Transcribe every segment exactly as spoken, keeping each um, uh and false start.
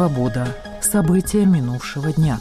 «Свобода». События минувшего дня.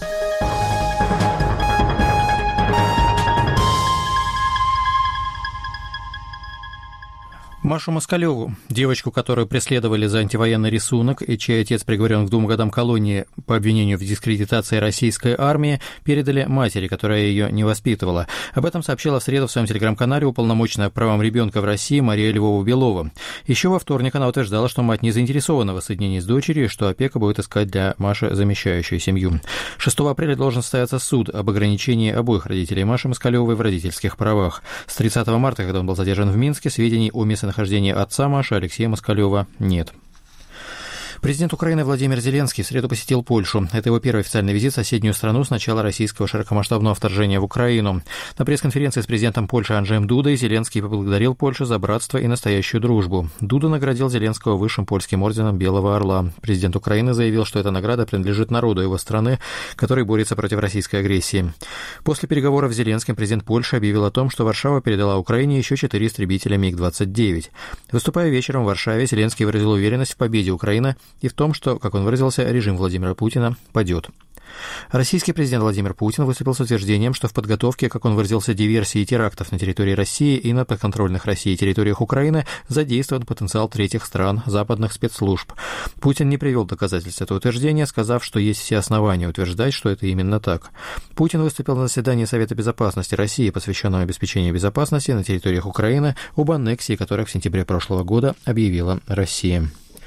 Машу Москалеву, девочку, которую преследовали за антивоенный рисунок и чей отец приговорен к двум годам колонии по обвинению в дискредитации российской армии, передали матери, которая ее не воспитывала. Об этом сообщила в среду в своем телеграм-канале уполномоченная по правам ребенка в России Мария Львова-Белова. Еще во вторник она утверждала, что мать не заинтересована в воссоединении с дочерью и что опека будет искать для Маши замещающую семью. шестого апреля должен состояться суд об ограничении обоих родителей Маши Москалевой в родительских правах. С тридцатого марта, когда он был задержан в Минске, сведений о местонахождении Нахождение отца Маши, Алексея Москалева, нет. Президент Украины Владимир Зеленский в среду посетил Польшу. Это его первый официальный визит в соседнюю страну с начала российского широкомасштабного вторжения в Украину. На пресс-конференции с президентом Польши Анджеем Дудой Зеленский поблагодарил Польшу за братство и настоящую дружбу. Дуда наградил Зеленского высшим польским орденом Белого Орла. Президент Украины заявил, что эта награда принадлежит народу его страны, который борется против российской агрессии. После переговоров с Зеленским президент Польши объявил о том, что Варшава передала Украине еще четыре истребителя Миг двадцать девять. Выступая вечером в Варшаве, Зеленский выразил уверенность в победе Украины и в том, что, как он выразился, режим Владимира Путина падет. Российский президент Владимир Путин выступил с утверждением, что в подготовке, как он выразился, диверсии и терактов на территории России и на подконтрольных России территориях Украины задействован потенциал третьих стран, западных спецслужб. Путин не привел доказательств этого утверждения, сказав, что есть все основания утверждать, что это именно так. Путин выступил на заседании Совета безопасности России, посвященном обеспечению безопасности на территориях Украины, об аннексии которых в сентябре прошлого года объявила Россия.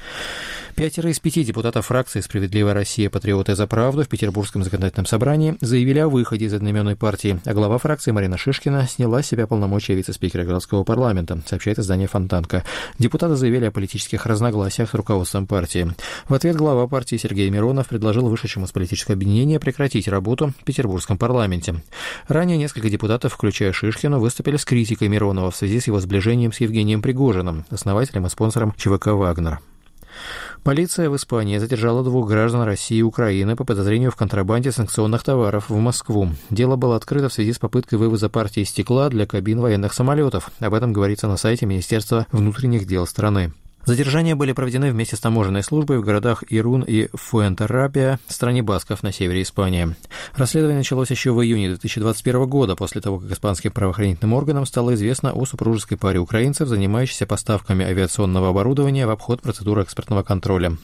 Пятеро из пяти депутатов фракции «Справедливая Россия. Патриоты за правду» в Петербургском законодательном собрании заявили о выходе из одноименной партии, а глава фракции Марина Шишкина сняла с себя полномочия вице-спикера городского парламента, сообщает издание «Фонтанка». Депутаты заявили о политических разногласиях с руководством партии. В ответ глава партии Сергей Миронов предложил вышедшему из политического объединения прекратить работу в Петербургском парламенте. Ранее несколько депутатов, включая Шишкину, выступили с критикой Миронова в связи с его сближением с Евгением Пригожиным, основателем и спонсором ЧВК «Вагнер». Полиция в Испании задержала двух граждан России и Украины по подозрению в контрабанде санкционных товаров в Москву. Дело было открыто в связи с попыткой вывоза партии стекла для кабин военных самолетов. Об этом говорится на сайте Министерства внутренних дел страны. Задержания были проведены вместе с таможенной службой в городах Ирун и Фуэнтеррабия, в стране басков на севере Испании. Расследование началось еще в июне две тысячи двадцать первого года, после того, как испанским правоохранительным органам стало известно о супружеской паре украинцев, занимающейся поставками авиационного оборудования в обход процедуры экспортного контроля.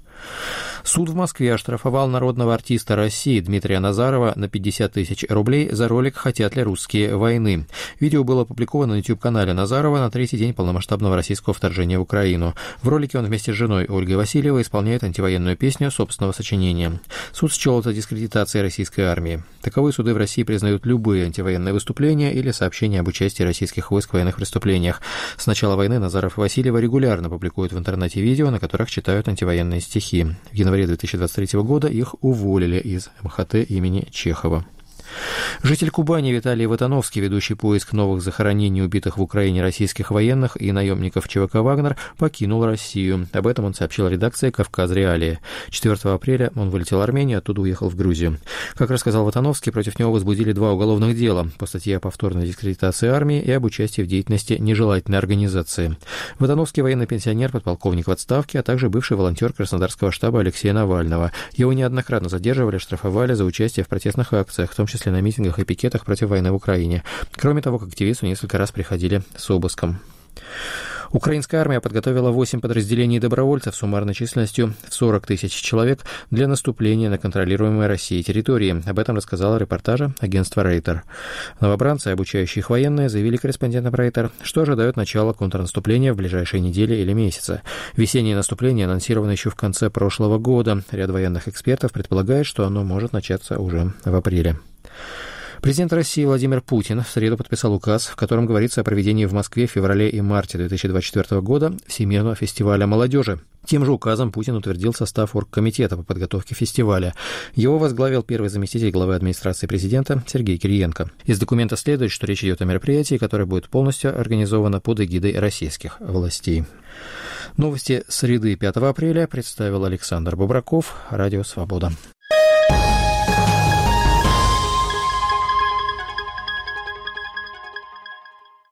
Суд в Москве оштрафовал народного артиста России Дмитрия Назарова на пятьдесят тысяч рублей за ролик «Хотят ли русские войны?». Видео было опубликовано на YouTube-канале Назарова на третий день полномасштабного российского вторжения в Украину. В ролике он вместе с женой Ольгой Васильевой исполняет антивоенную песню собственного сочинения. Суд счел это дискредитацией российской армии. Таковые суды в России признают любые антивоенные выступления или сообщения об участии российских войск в военных преступлениях. С начала войны Назаров и Васильева регулярно публикуют в интернете видео, на которых читают антивоенные стихи. В январе две тысячи двадцать третьего года их уволили из эм ха тэ имени Чехова. Житель Кубани Виталий Ватановский, ведущий поиск новых захоронений убитых в Украине российских военных и наемников ЧВК «Вагнер», покинул Россию. Об этом он сообщил редакции «Кавказ Реалии». четвёртого апреля он вылетел в Армению, оттуда уехал в Грузию. Как рассказал Ватановский, против него возбудили два уголовных дела по статье о повторной дискредитации армии и об участии в деятельности нежелательной организации. Ватановский военный пенсионер, подполковник в отставке, а также бывший волонтер Краснодарского штаба Алексея Навального. Его неоднократно задерживали, штрафовали за участие в протестных акциях, в том числе на митингах и пикетах против войны в Украине. Кроме того, к активисту несколько раз приходили с обыском. Украинская армия подготовила восемь подразделений добровольцев суммарной численностью в сорок тысяч человек для наступления на контролируемые Россией территории. Об этом рассказало репортаже агентство Рейтер. Новобранцы, обучающие их военные, заявили корреспондентам Рейтер, что ожидают начала контрнаступления в ближайшие недели или месяцы. Весеннее наступление анонсировано еще в конце прошлого года. Ряд военных экспертов предполагает, что оно может начаться уже в апреле. Президент России Владимир Путин в среду подписал указ, в котором говорится о проведении в Москве в феврале и марте две тысячи двадцать четвёртого года Всемирного фестиваля молодежи. Тем же указом Путин утвердил состав оргкомитета по подготовке фестиваля. Его возглавил первый заместитель главы администрации президента Сергей Кириенко. Из документа следует, что речь идет о мероприятии, которое будет полностью организовано под эгидой российских властей. Новости среды пятого апреля представил Александр Бобраков, Радио «Свобода».